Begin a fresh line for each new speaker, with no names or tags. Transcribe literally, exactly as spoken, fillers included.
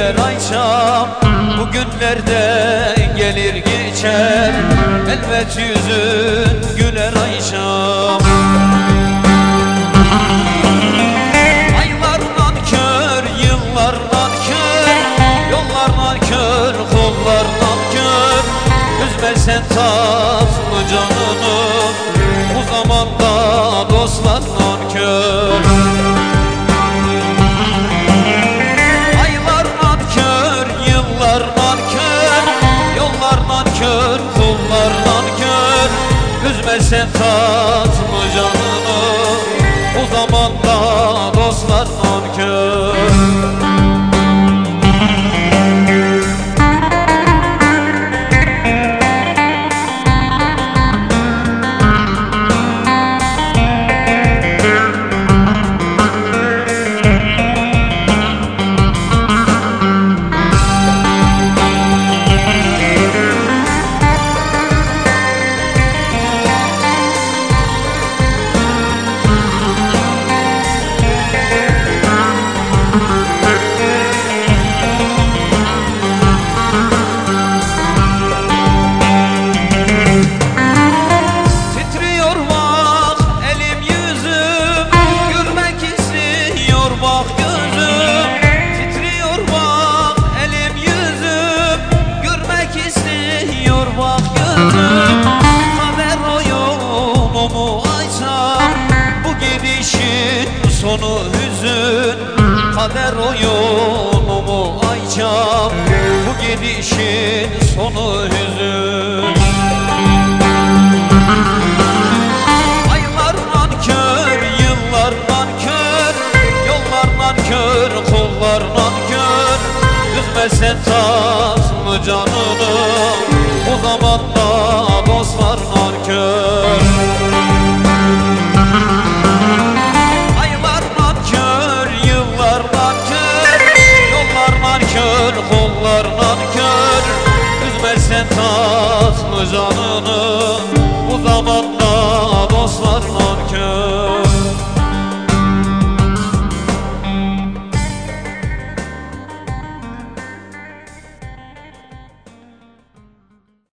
güler Ayşam. Bu günlerde gelir geçer, elbet yüzün güler Ayşam. Aylar nankör, yıllar nankör, yollar nankör, kollar nankör. Üzme sen tatlı canını, bu zamanda dostlar nankör. Aylar nankör, yıllar nankör, yollar nankör, kullar nankör. Üzme sen tatlı canını, bu zamanda dostlar nankör. Sonu hüzün, kader oyunumu Ayşam. Bu gidişin sonu hüzün. Aylar nankör, yıllar nankör, yollar nankör, kollar nankör. Üzme sen tatlı canını, bu zamanda dostlar nankör. Kollar nankör, üzme sen tatlı canını, bu zamanda